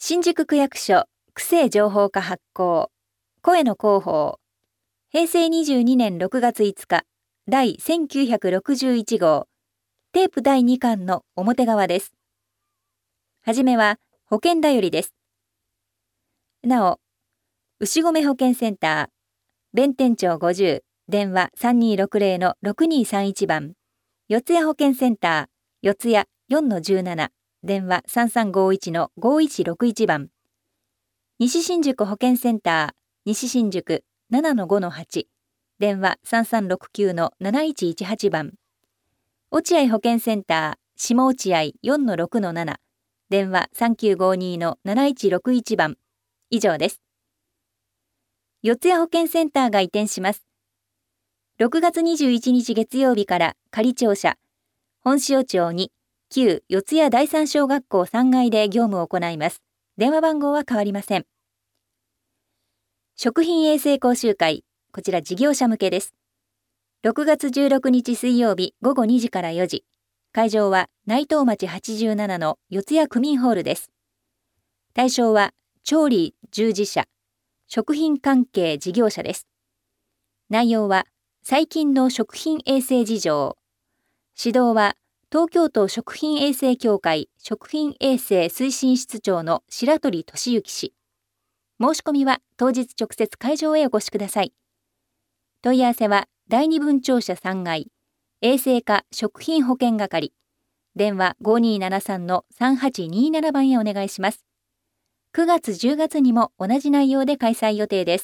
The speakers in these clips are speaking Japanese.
新宿区役所区政情報課発行声の広報平成22年6月5日第1961号テープ第2巻の表側です。はじめは保険だよりです。なお、牛込保険センター弁天町50電話3260-6231番、四谷保険センター四谷 4-17電話3351-5161番、西新宿保険センター西新宿 7-5-8電話3369-7118番、落合保険センター下落合 4-6-7電話3952-7161番以上です。四谷保険センターが移転します。6月21日月曜日から仮庁舎本塩町に旧四谷第三小学校3階で業務を行います。電話番号は変わりません。食品衛生講習会、こちら事業者向けです。6月16日水曜日午後2時から4時。会場は内藤町87の四谷区民ホールです。対象は調理従事者、食品関係事業者です。内容は最近の食品衛生事情。指導は東京都食品衛生協会食品衛生推進室長の白鳥俊之氏。申し込みは当日直接会場へお越しください。問い合わせは第二分庁舎3階衛生課食品保険係電話 5273-3827 番へお願いします。9月10月にも同じ内容で開催予定です。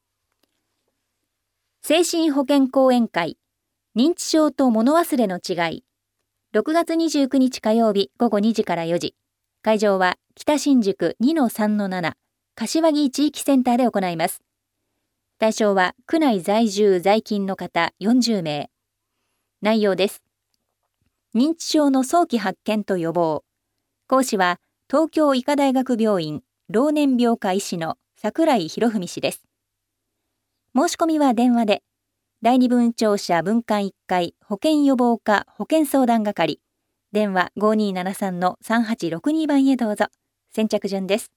精神保健講演会認知症と物忘れの違い、6月29日火曜日午後2時から4時。会場は北新宿 2-3-7 柏木地域センターで行います。対象は区内在住在勤の方40名。内容です。認知症の早期発見と予防。講師は東京医科大学病院老年病科医師の櫻井博文氏です。申し込みは電話で、第二分庁舎分館1階保健予防課保健相談係電話 5273-3862 番へどうぞ。先着順です。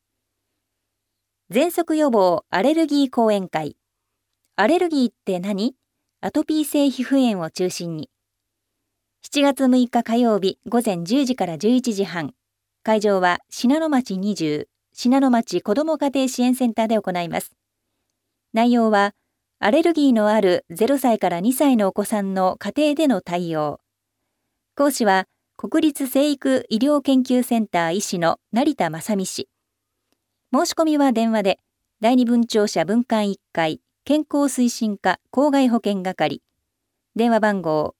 喘息予防アレルギー講演会。アレルギーって何？アトピー性皮膚炎を中心に。7月6日火曜日午前10時から11時半。会場は信濃町20信濃町子ども家庭支援センターで行います。内容はアレルギーのある0歳から2歳のお子さんの家庭での対応。講師は国立成育医療研究センター医師の成田正美氏。申し込みは電話で、第二分庁舎分館1階健康推進課公害保険係電話番号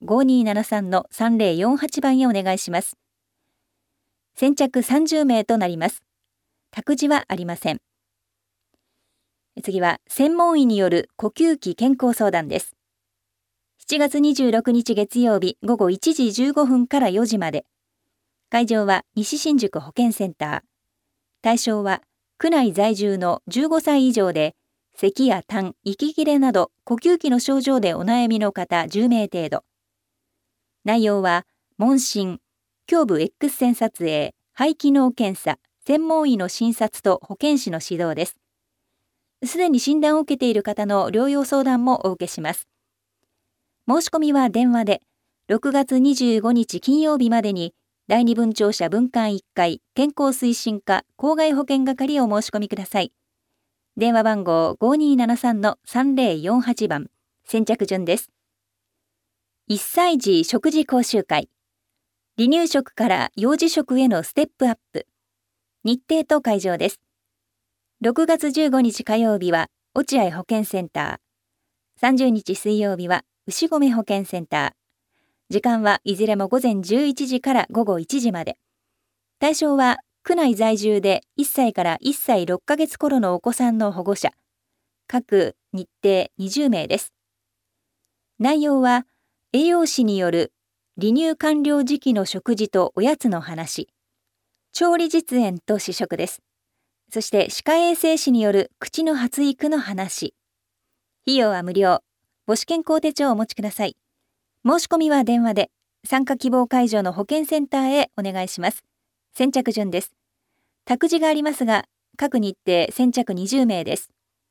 5273-3048 番へお願いします。先着30名となります。託児はありません。次は専門医による呼吸器健康相談です。7月26日月曜日午後1時15分から4時まで。会場は西新宿保健センター。対象は区内在住の15歳以上で、咳や痰、息切れなど呼吸器の症状でお悩みの方10名程度。内容は問診、胸部 X 線撮影、肺機能検査、専門医の診察と保健師の指導です。すでに診断を受けている方の療養相談もお受けします。申し込みは電話で、6月25日金曜日までに、第二分庁舎分館1階健康推進課公害保険係を申し込みください。電話番号 5273-3048 番、先着順です。1歳児食事講習会。離乳食から幼児食へのステップアップ。日程と会場です。6月15日火曜日は落合保健センター。30日水曜日は牛込保健センター。時間はいずれも午前11時から午後1時まで。対象は区内在住で1歳から1歳6ヶ月頃のお子さんの保護者。各日程20名です。内容は栄養士による離乳完了時期の食事とおやつの話。調理実演と試食です。そして歯科衛生士による口の発育の話。費用は無料。母子健康手帳をお持ちください。申し込みは電話で、参加希望会場の保健センターへお願いします。先着順です。 託児がありますが、各日程先着20名です。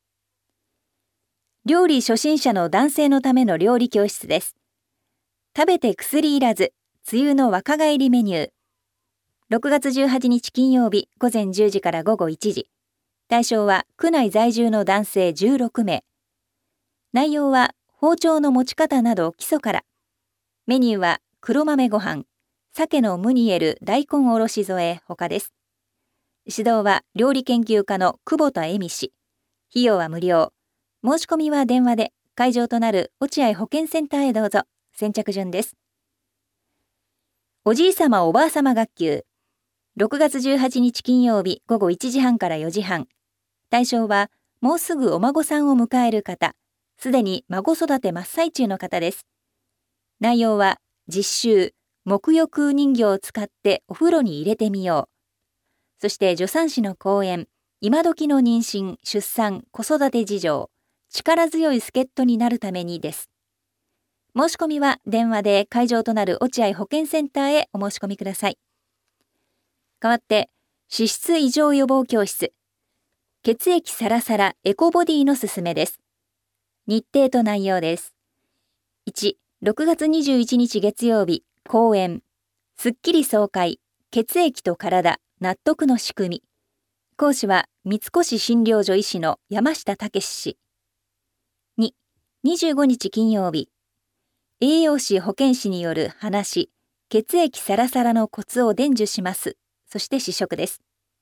料理初心者の男性のための料理教室です。食べて薬いらず、梅雨の若返りメニュー。6月18日金曜日午前10時から午後1時。対象は区内在住の男性16名。内容は包丁の持ち方など基礎から。メニューは黒豆ご飯、鮭のムニエル大根おろし添え他です。指導は料理研究家の久保田恵美氏。費用は無料。申し込みは電話で、会場となる落合保健センターへどうぞ。先着順です。おじいさまおばあさま学級。6月18日金曜日午後1時半から4時半。対象はもうすぐお孫さんを迎える方、すでに孫育て真っ最中の方です。内容は実習、沐浴人形を使ってお風呂に入れてみよう。そして助産師の講演、今時の妊娠、出産、子育て事情、力強い助っ人になるためにです。申し込みは電話で会場となる落合保健センターへお申し込みください。代わって脂質異常予防教室。血液サラサラエコボディのすすめです。日程と内容です。1、6月21日月曜日、講演。すっきり爽快、血液と体、納得の仕組み。講師は三越診療所医師の山下武氏。2、25日金曜日。栄養士保健師による話、血液サラサラのコツを伝授します。そして試食です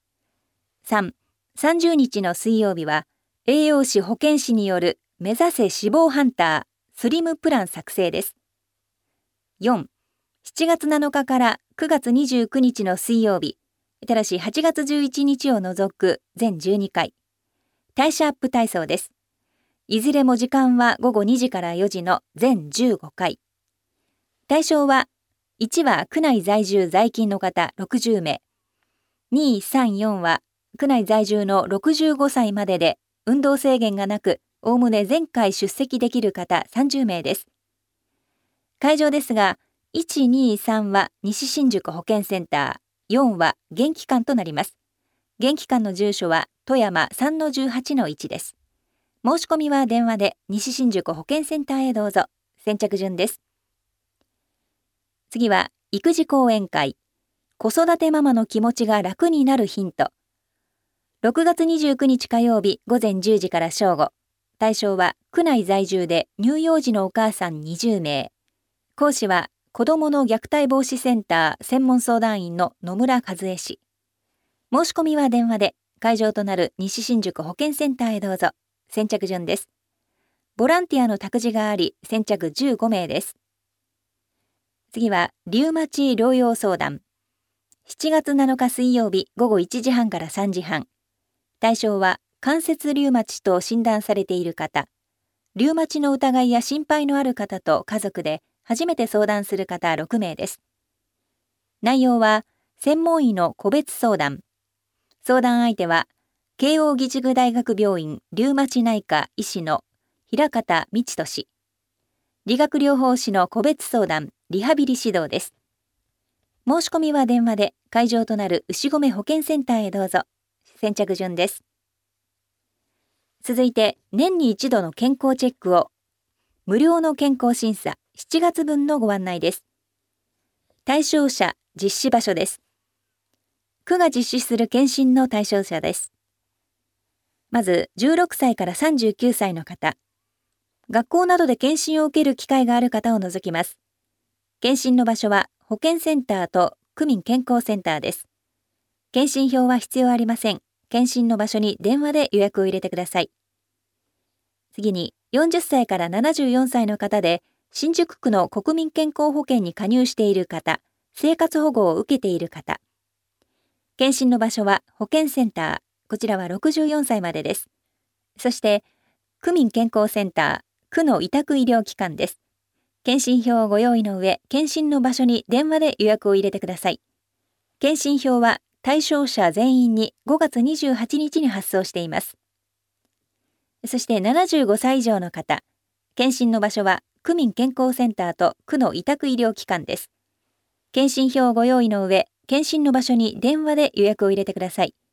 。3、30日の水曜日は、栄養士保健師による目指せ脂肪ハンター、スリムプラン作成です。4、7月7日から9月29日の水曜日、ただし8月11日を除く全12回、代謝アップ体操です。いずれも時間は午後2時から4時の全15回。対象は、1は区内在住在勤の方60名。2、3、4は区内在住の65歳までで運動制限がなく、おおむね全回出席できる方30名です。会場ですが、1、2、3は西新宿保健センター、4は元気館となります。元気館の住所は富山 3-18-1 です。申し込みは電話で西新宿保健センターへどうぞ。先着順です。次は育児講演会。子育てママの気持ちが楽になるヒント。6月29日火曜日午前10時から正午。対象は区内在住で乳幼児のお母さん20名。講師は子どもの虐待防止センター専門相談員の野村和恵氏。申し込みは電話で、会場となる西新宿保健センターへどうぞ。先着順です。ボランティアの託児があり、先着15名です。次はリウマチ療養相談。7月7日水曜日午後1時半から3時半。対象は関節リウマチと診断されている方、リウマチの疑いや心配のある方と家族で初めて相談する方6名です。内容は専門医の個別相談。相談相手は慶應義塾大学病院リウマチ内科医師の平方道人氏。理学療法士の個別相談、リハビリ指導です。申し込みは電話で、会場となる牛込保健センターへどうぞ。先着順です。続いて、年に一度の健康チェックを、無料の健康審査7月分のご案内です。対象者、実施場所です。区が実施する検診の対象者です。まず、16歳から39歳の方。学校などで検診を受ける機会がある方を除きます。検診の場所は保健センターと区民健康センターです。検診票は必要ありません。検診の場所に電話で予約を入れてください。次に、40歳から74歳の方で、新宿区の国民健康保険に加入している方、生活保護を受けている方。検診の場所は保健センター、こちらは64歳までです。そして、区民健康センター、区の委託医療機関です。検診票をご用意の上、検診の場所に電話で予約を入れてください。検診票は対象者全員に5月28日に発送しています。そして75歳以上の方、検診の場所は区民健康センターと区の委託医療機関です。検診票をご用意の上、検診の場所に電話で予約を入れてください。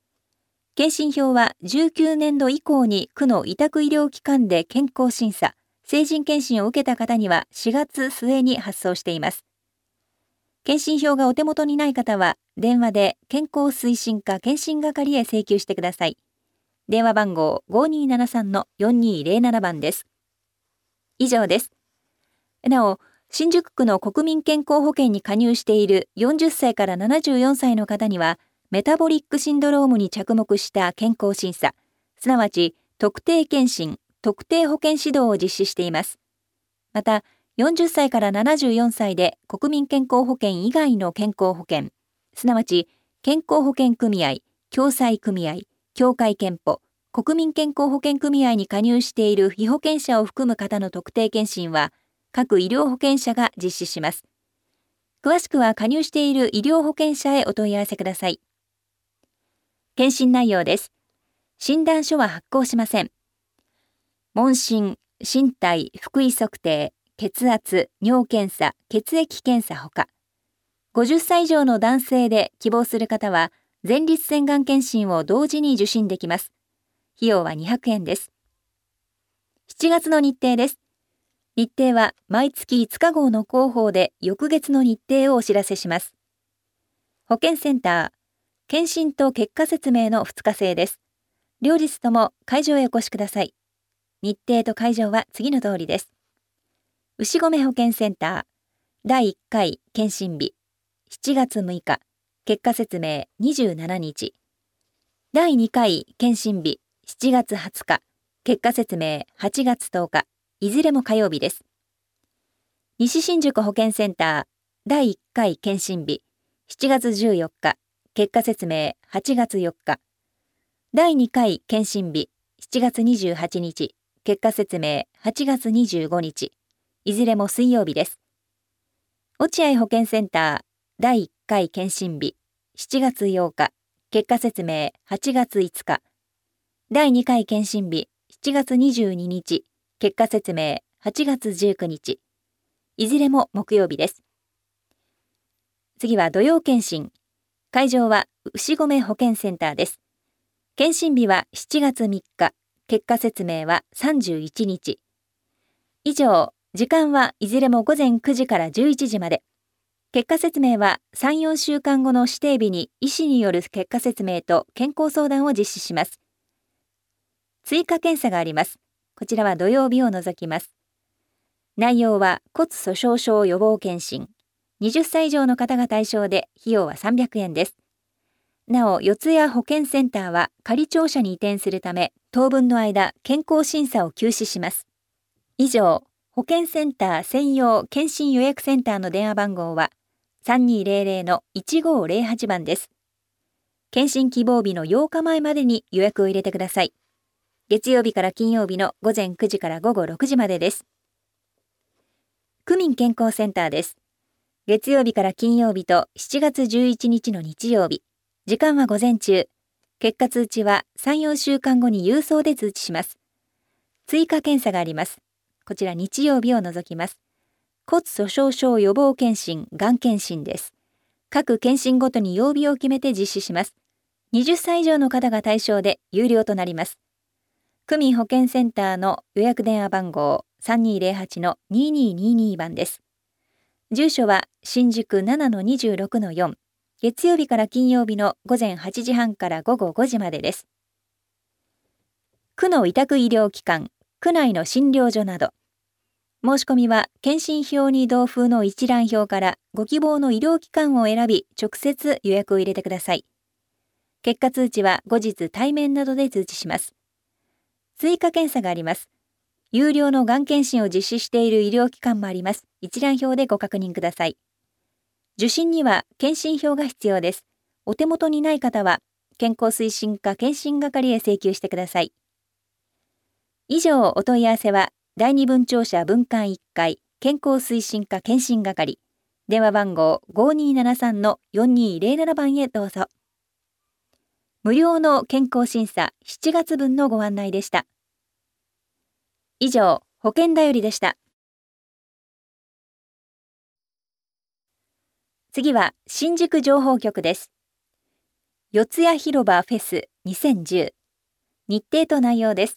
検診票は19年度以降に区の委託医療機関で健康審査、成人検診を受けた方には4月末に発送しています。検診票がお手元にない方は、電話で健康推進課検診係へ請求してください。電話番号 5273-4207 番です。以上です。なお、新宿区の国民健康保険に加入している40歳から74歳の方には、メタボリックシンドロームに着目した健康審査、すなわち特定健診、特定保険指導を実施しています。また、40歳から74歳で国民健康保険以外の健康保険、すなわち健康保険組合、共済組合、協会健保、国民健康保険組合に加入している被保険者を含む方の特定健診は、各医療保険者が実施します。詳しくは加入している医療保険者へお問い合わせください。検診内容です。診断書は発行しません。問診、身体、腹囲測定、血圧、尿検査、血液検査ほか。50歳以上の男性で希望する方は、前立腺がん検診を同時に受診できます。費用は200円です。7月の日程です。日程は毎月5日号の広報で翌月の日程をお知らせします。保健センター、検診と結果説明の2日制です。両日とも会場へお越しください。日程と会場は次の通りです。牛込保健センター、第1回検診日、7月6日、結果説明27日。第2回検診日、7月20日、結果説明8月10日、いずれも火曜日です。西新宿保健センター、第1回検診日、7月14日、結果説明8月4日。第2回検診日、7月28日、結果説明8月25日。いずれも水曜日です。落合保健センター、第1回検診日、7月8日、結果説明8月5日。第2回検診日、7月22日、結果説明8月19日。いずれも木曜日です。次は土曜検診。会場は牛込保健センターです。検診日は7月3日、結果説明は31日。以上、時間はいずれも午前9時から11時まで。結果説明は3、4週間後の指定日に医師による結果説明と健康相談を実施します。追加検査があります。こちらは土曜日を除きます。内容は骨粗しょう症予防検診。20歳以上の方が対象で費用は300円です。なお、四谷保健センターは仮庁舎に移転するため、当分の間、健康審査を休止します。以上、保健センター専用検診予約センターの電話番号は 3200-1508 番です。検診希望日の8日前までに予約を入れてください。月曜日から金曜日の午前9時から午後6時までです。区民健康センターです。月曜日から金曜日と7月11日の日曜日。時間は午前中。結果通知は3、4週間後に郵送で通知します。追加検査があります。こちら日曜日を除きます。骨粗しょう症予防検診、がん検診です。各検診ごとに曜日を決めて実施します。20歳以上の方が対象で有料となります。区民保健センターの予約電話番号 3208-2222 番です。住所は新宿 7-26-4、月曜日から金曜日の午前8時半から午後5時までです。区の委託医療機関、区内の診療所など、申し込みは検診票に同封の一覧表からご希望の医療機関を選び、直接予約を入れてください。結果通知は後日対面などで通知します。追加検査があります。有料のがん検診を実施している医療機関もあります。一覧表でご確認ください。受診には検診票が必要です。お手元にない方は、健康推進課検診係へ請求してください。以上、お問い合わせは、第二分庁舎分館1階健康推進課検診係、電話番号 5273-4207 番へどうぞ。無料の健康審査7月分のご案内でした。以上、保険だよりでした。次は新宿情報局です。 四谷広場フェス2010。日程と内容です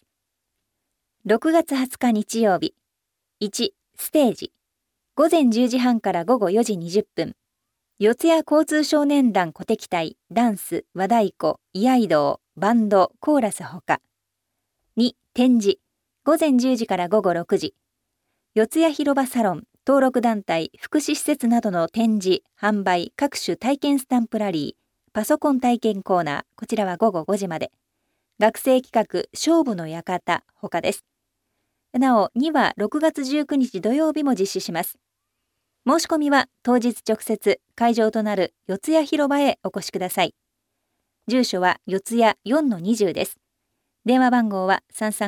。6月20日日曜日。1、ステージ。午前10時半から午後4時20分。四谷交通少年団鼓笛隊、ダンス、和太鼓、居合道、バンド、コーラスほか。2、展示。午前10時から午後6時。四谷広場サロン、登録団体、福祉施設などの展示、販売、各種体験スタンプラリー、パソコン体験コーナー、こちらは午後5時まで。学生企画、勝負の館、ほかです。なお、2は6月19日土曜日も実施します。申し込みは当日直接会場となる四谷広場へお越しください。住所は四谷 4-20 です。電話番号は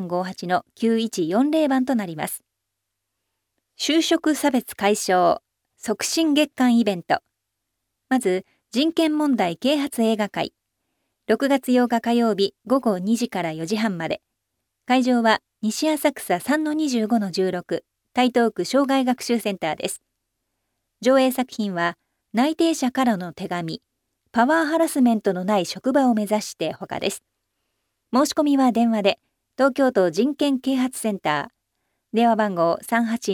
3358-9140 番となります。就職差別解消促進月間イベント。まず、人権問題啓発映画会。6月8日火曜日午後2時から4時半まで。会場は西浅草 3-25-16 台東区障害学習センターです。上映作品は内定者からの手紙、パワーハラスメントのない職場を目指してほかです。申し込みは電話で東京都人権啓発センター電話番号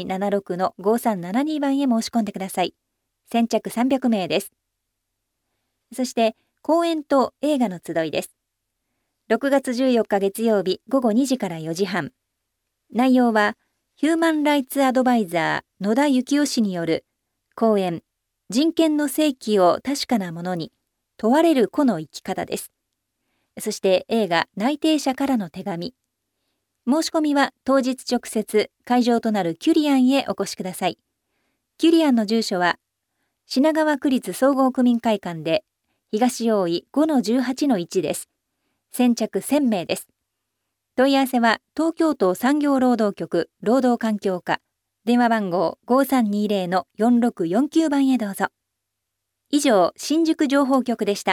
3876-5372 番へ申し込んでください。先着300名です。そして講演と映画の集いです。6月14日月曜日午後2時から4時半。内容はヒューマンライツアドバイザー野田幸雄氏による講演、人権の正規を確かなものに問われる個の生き方です。そして映画内定者からの手紙。申し込みは当日直接会場となるキュリアンへお越しください。キュリアンの住所は品川区立総合区民会館で東大井 5-18-1 です。先着1000名です。問い合わせは東京都産業労働局労働環境課電話番号 5320-4649 番へどうぞ。以上、新宿情報局でした。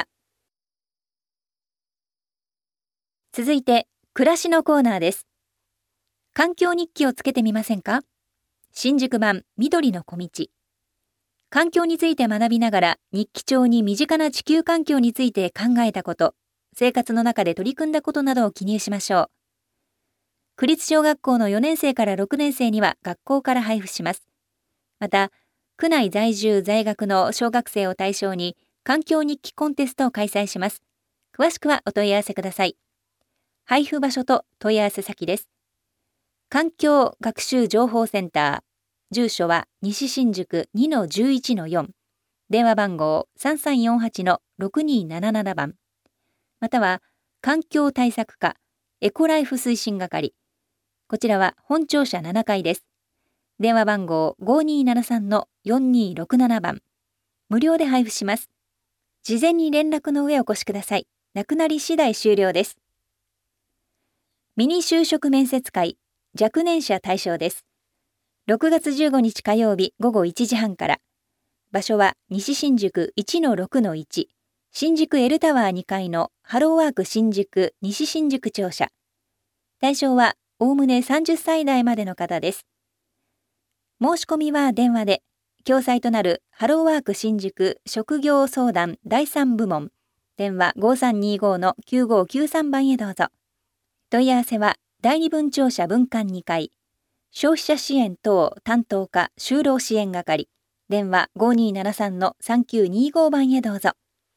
続いて、暮らしのコーナーです。環境日記をつけてみませんか？新宿版緑の小道。環境について学びながら日記帳に身近な地球環境について考えたこと、生活の中で取り組んだことなどを記入しましょう。区立小学校の4年生から6年生には学校から配布します。また、区内在住在学の小学生を対象に環境日記コンテストを開催します。詳しくはお問い合わせください。配布場所と問い合わせ先です。環境学習情報センター。住所は西新宿 2-11-4。電話番号 3348-6277 番。または、環境対策課エコライフ推進係。こちらは本庁舎7階です。電話番号 5273-4267 番。無料で配布します。事前に連絡の上お越しください。なくなり次第終了です。ミニ就職面接会、若年者対象です。6月15日火曜日午後1時半から。場所は西新宿 1-6-1、新宿 L タワー2階のハローワーク新宿西新宿庁舎。対象はおおむね30歳代までの方です。申し込みは電話で、共催となるハローワーク新宿職業相談第3部門、電話 5325-9593 番へどうぞ。問い合わせは第2分庁舎分館2階、消費者支援等担当課就労支援係、電話 5273-3925 番へどうぞ。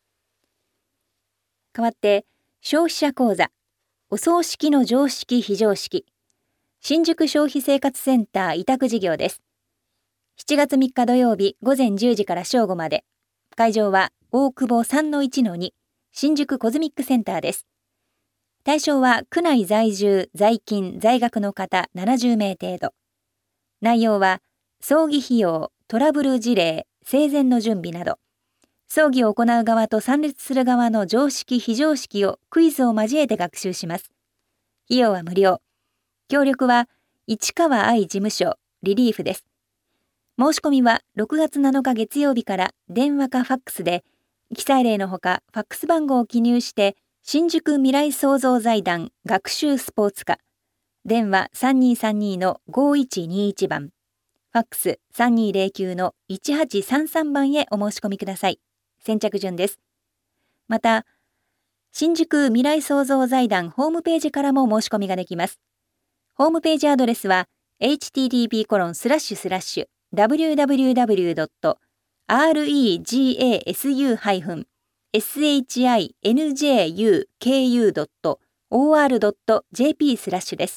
代わって、消費者講座、お葬式の常識非常識、新宿消費生活センター委託事業です。7月3日土曜日午前10時から正午まで。会場は大久保 3-1-2 新宿コズミックセンターです。対象は区内在住、在勤、在学の方70名程度。内容は葬儀費用、トラブル事例、生前の準備など、葬儀を行う側と参列する側の常識非常識をクイズを交えて学習します。費用は無料。協力は市川愛事務所リリーフです。申し込みは6月7日月曜日から電話かファックスで、記載例のほかファックス番号を記入して新宿未来創造財団学習スポーツ課、電話 3232-5121 番、ファックス 3209-1833 番へお申し込みください。先着順です。また、 新宿未来創造財団ホームページからも申し込みができます。ホームページアドレスは http://www.regasinjuku.or.jp/ です。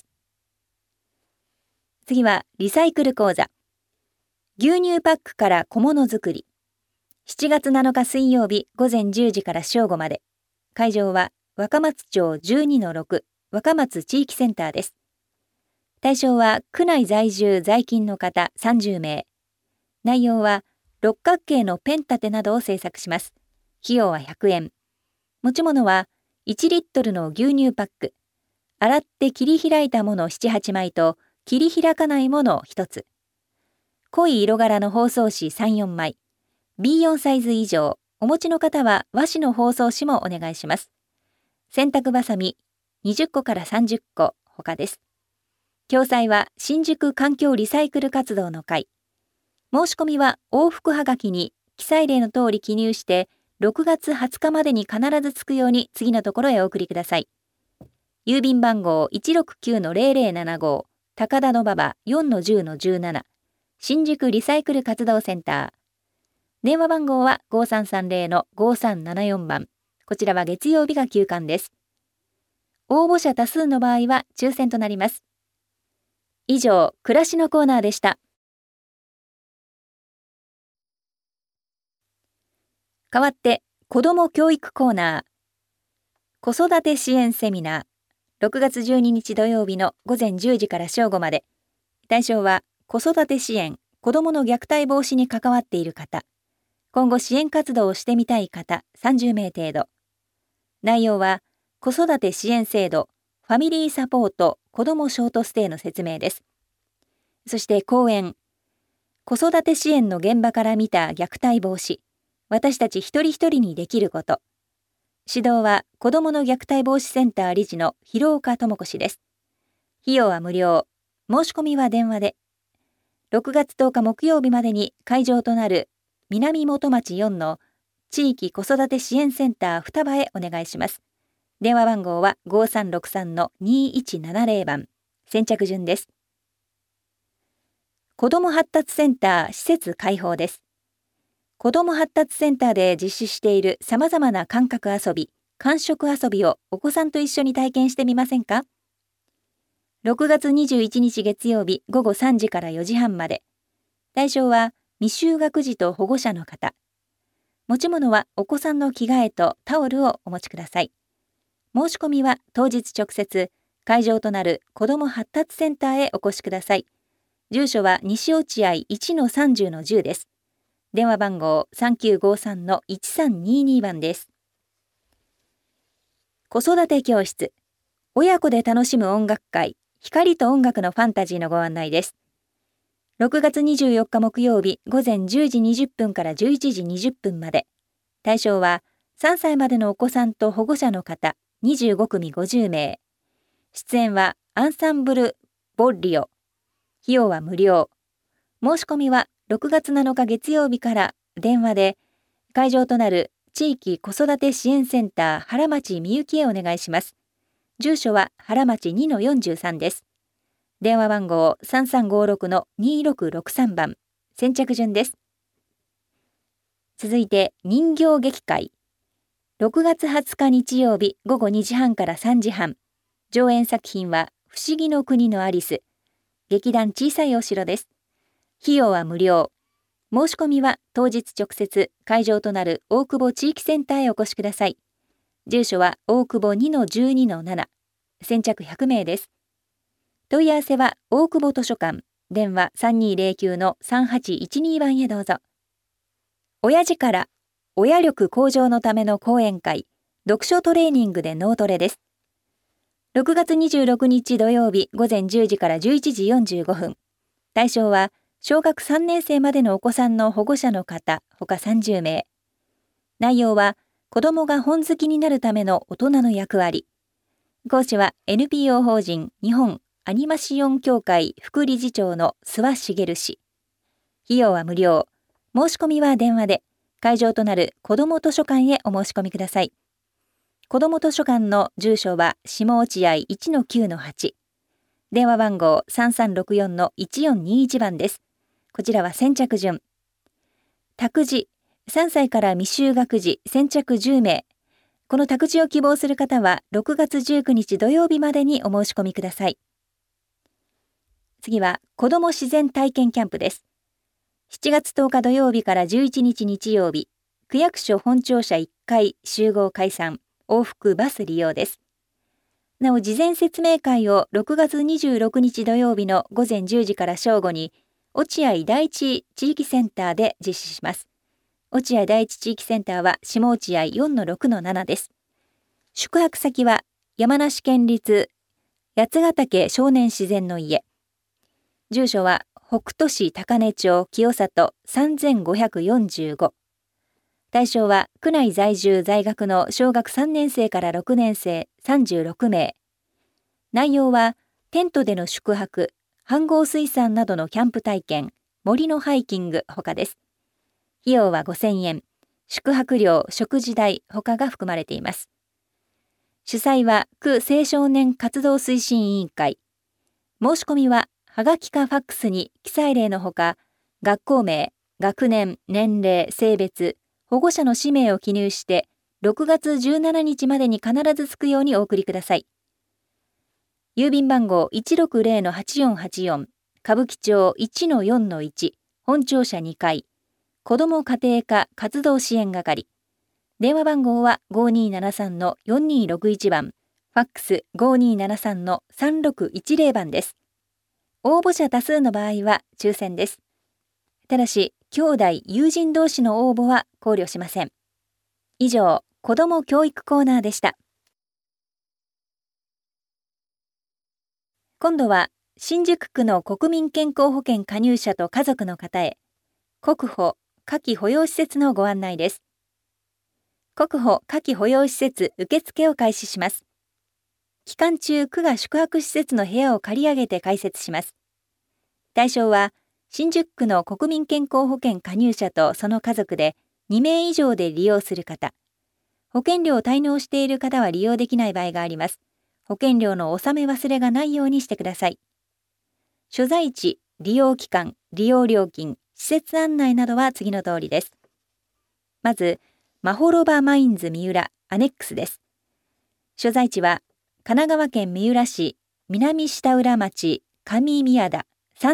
次はリサイクル講座。牛乳パックから小物作り。7月7日水曜日午前10時から正午まで。会場は若松町 12-6 若松地域センターです。対象は区内在住在勤の方30名。内容は六角形のペン立てなどを制作します。費用は100円。持ち物は1リットルの牛乳パック。洗って切り開いたもの7、8枚と切り開かないもの1つ。濃い色柄の包装紙3、4枚。B4 サイズ以上。お持ちの方は和紙の包装紙もお願いします。洗濯バサミ20個から30個他です。共催は新宿環境リサイクル活動の会。申し込みは往復はがきに記載例の通り記入して6月20日までに必ず着くように次のところへお送りください。郵便番号 169-0075 高田馬場 4-10-17 新宿リサイクル活動センター。電話番号は 5330-5374 番。こちらは月曜日が休館です。応募者多数の場合は抽選となります。以上、暮らしのコーナーでした。代わって、子ども教育コーナー。子育て支援セミナー。6月12日土曜日の午前10時から正午まで。対象は、子育て支援、子どもの虐待防止に関わっている方。今後支援活動をしてみたい方30名程度。内容は、子育て支援制度、ファミリーサポート、子どもショートステイの説明です。そして講演、子育て支援の現場から見た虐待防止、私たち一人一人にできること。指導は子どもの虐待防止センター理事の広岡智子氏です。費用は無料。申し込みは電話で。6月10日木曜日までに会場となる南本町4の地域子育て支援センター双葉へお願いします。電話番号は 5363-2170 番。先着順です。子ども発達センター施設開放です。子ども発達センターで実施している様々な感覚遊び、感触遊びをお子さんと一緒に体験してみませんか？ 6 月21日月曜日午後3時から4時半まで。対象は未就学児と保護者の方。持ち物はお子さんの着替えとタオルをお持ちください。申し込みは当日直接、会場となる子ども発達センターへお越しください。住所は西落合 1-30-10 です。電話番号 3953-1322 番です。子育て教室、親子で楽しむ音楽会、光と音楽のファンタジーのご案内です。6月24日木曜日午前10時20分から11時20分まで。対象は3歳までのお子さんと保護者の方25組50名。出演はアンサンブル・ボッリオ。費用は無料。申し込みは6月7日月曜日から電話で会場となる地域子育て支援センター原町みゆきへお願いします。住所は原町 2-43 です。電話番号 3356-2663 番。先着順です。続いて人形劇会。6月20日日曜日午後2時半から3時半。上演作品は不思議の国のアリス。劇団小さいお城です。費用は無料。申し込みは当日直接会場となる大久保地域センターへお越しください。住所は大久保 2-12-7。先着100名です。問い合わせは大久保図書館。電話 3209-3812 番へどうぞ。親父から親力向上のための講演会、読書トレーニングで脳トレです。6月26日土曜日午前10時から11時45分。対象は小学3年生までのお子さんの保護者の方、他30名。内容は子どもが本好きになるための大人の役割。講師は NPO 法人日本アニマシオン協会副理事長の諏訪茂氏。費用は無料。申し込みは電話で、会場となる子ども図書館へお申し込みください。 子ども図書館の住所は下落合 1-9-8、電話番号 3364-1421 番です。こちらは先着順。託児、3歳から未就学児先着10名。この託児を希望する方は6月19日土曜日までにお申し込みください。次は子ども自然体験キャンプです。7月10日土曜日から11日日曜日、区役所本庁舎1階集合解散、往復バス利用です。なお、事前説明会を6月26日土曜日の午前10時から正午に、落合第一地域センターで実施します。落合第一地域センターは下落合 4-6-7 です。宿泊先は山梨県立八ヶ岳少年自然の家。住所は北杜市高根町清里3545。対象は区内在住在学の小学3年生から6年生36名。内容はテントでの宿泊、飯合水産などのキャンプ体験、森のハイキング他です。費用は5000円、宿泊料、食事代他が含まれています。主催は区青少年活動推進委員会。申し込みははがきかファックスに記載例のほか、学校名、学年、年齢、性別、保護者の氏名を記入して6月17日までに必ず着くようにお送りください。郵便番号 160-8484 歌舞伎町 1-4-1 本庁舎2階子ども家庭科活動支援係。電話番号は 5273-4261 番、ファックス 5273-3610 番です。応募者多数の場合は抽選です。ただし、兄弟、友人同士の応募は考慮しません。以上、子ども教育コーナーでした。今度は、新宿区の国民健康保険加入者と家族の方へ、国保夏季保養施設のご案内です。国保夏季保養施設受付を開始します。期間中、区が宿泊施設の部屋を借り上げて開設します。対象は、新宿区の国民健康保険加入者とその家族で2名以上で利用する方。保険料を滞納している方は利用できない場合があります。保険料の納め忘れがないようにしてください。所在地、利用期間、利用料金、施設案内などは次の通りです。まず、マホロバマインズ三浦アネックスです。所在地は、神奈川県三浦市南下浦町上宮田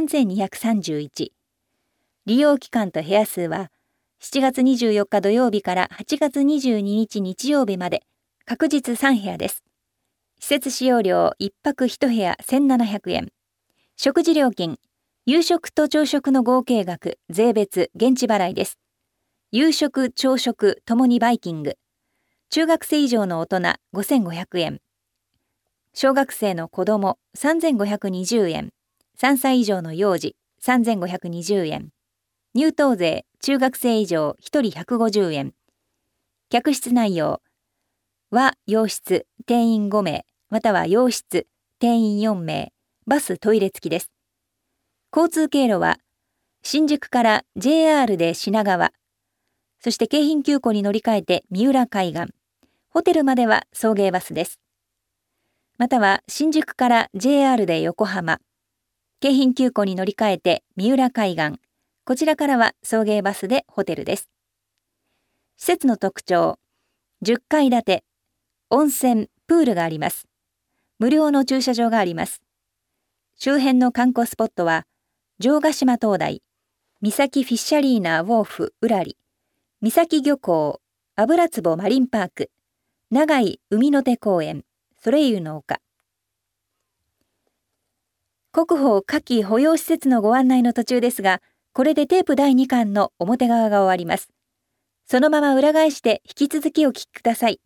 3231。利用期間と部屋数は、7月24日土曜日から8月22日日曜日まで、確実3部屋です。施設使用料1泊1部屋1700円。食事料金、夕食と朝食の合計額、税別、現地払いです。夕食、朝食ともにバイキング。中学生以上の大人5500円。小学生の子供3520円。3歳以上の幼児3520円。入湯税、中学生以上1人150円。客室内容は洋室、定員5名、または洋室、定員4名、バス・トイレ付きです。交通経路は、新宿から JR で品川、そして京浜急行に乗り換えて三浦海岸、ホテルまでは送迎バスです。または新宿から JR で横浜、京浜急行に乗り換えて三浦海岸、こちらからは送迎バスでホテルです。施設の特徴、10階建て、温泉、プールがあります。無料の駐車場があります。周辺の観光スポットは、城ヶ島灯台、三崎フィッシャリーナウォーフうらり、三崎漁港、油壺マリンパーク、長井海の手公園、ソレイユの丘。国保夏季保養施設のご案内の途中ですが、これでテープ第2巻の表側が終わります。そのまま裏返して引き続きお聞きください。